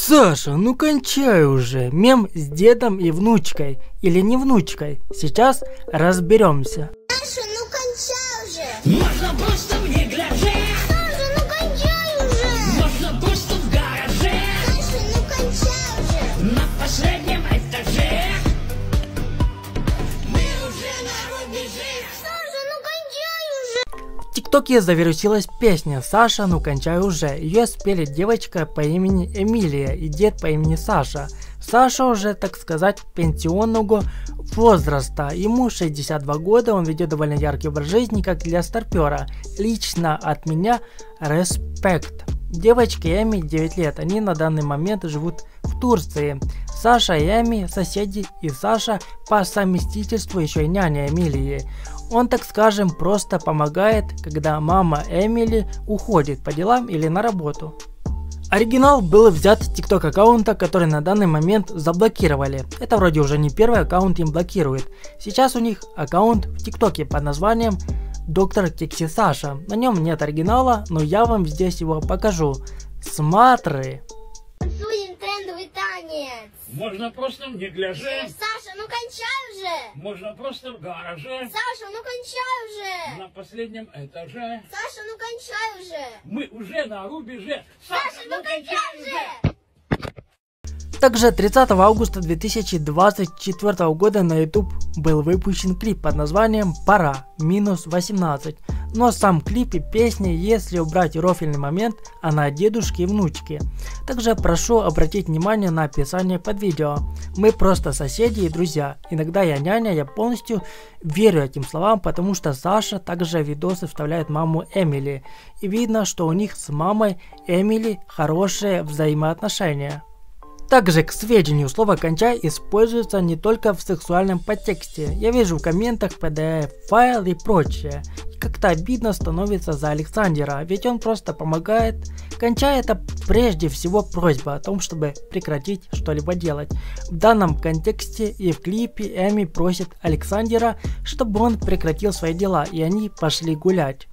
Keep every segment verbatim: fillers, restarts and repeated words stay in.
Саша, ну кончай уже. Мем с дедом и внучкой. Или не внучкой. Сейчас разберемся. Саша, ну кончай уже. Можно просто мне глядя. Саша, ну кончай уже. Можно просто в гараже. Саша, ну кончай уже. На последнем этаже. Мы уже на рубеже. Саша, ну кончай уже. В ТикТоке завирусилась песня «Саша, ну кончай уже». Ее спели девочка по имени Эмилия и дед по имени Саша. Саша уже, так сказать, пенсионного возраста. Ему шестьдесят два года, он ведет довольно яркий образ жизни, как для старпера. Лично от меня респект. Девочке Эми девять лет, они на данный момент живут в Турции. Саша и Эми соседи, и Саша по совместительству еще и няня Эмилии. Он, так скажем, просто помогает, когда мама Эмили уходит по делам или на работу. Оригинал был взят с TikTok аккаунта, который на данный момент заблокировали. Это вроде уже не первый аккаунт им блокирует. Сейчас у них аккаунт в ТикТоке под названием Доктор Тикси Саша. На нем нет оригинала, но я вам здесь его покажу. Смотри. Танцуем трендовый танец. Можно просто мне глядя. Саша, ну кончай уже. Можно просто в гараже. Саша, ну кончай уже. На последнем этаже. Саша, ну кончай уже. Мы уже на рубеже. Саша, ну кончай уже. Также тридцатого августа две тысячи двадцать четвёртого года на YouTube был выпущен клип под названием «Пора минус восемнадцать». Но сам клип и песня, если убрать рофильный момент, она дедушки и внучки. Также прошу обратить внимание на описание под видео. Мы просто соседи и друзья. Иногда я няня, я полностью верю этим словам, потому что Саша также в видосы вставляет маму Эмили. И видно, что у них с мамой Эмили хорошие взаимоотношения. Также, к сведению, слово «кончай» используется не только в сексуальном подтексте. Я вижу в комментах пи ди эф-файл и прочее. И как-то обидно становится за Александра, ведь он просто помогает. «Кончай» — это прежде всего просьба о том, чтобы прекратить что-либо делать. В данном контексте и в клипе Эми просит Александра, чтобы он прекратил свои дела, и они пошли гулять.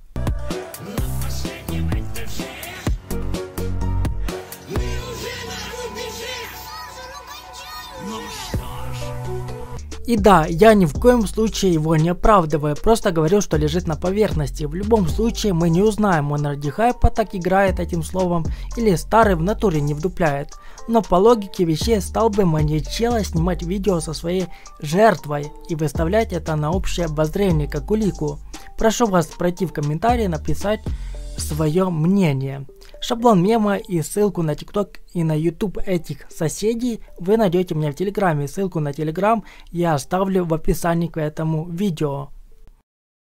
И да, я ни в коем случае его не оправдываю, просто говорю, что лежит на поверхности. В любом случае мы не узнаем, он ради хайпа так играет этим словом или старый в натуре не вдупляет. Но по логике вещей стал бы маньячело снимать видео со своей жертвой и выставлять это на общее обозрение как улику. Прошу вас пройти в комментарии, написать свое мнение. Шаблон мема и ссылку на TikTok и на YouTube этих соседей вы найдете у меня в Телеграме. Ссылку на Телеграм я оставлю в описании к этому видео.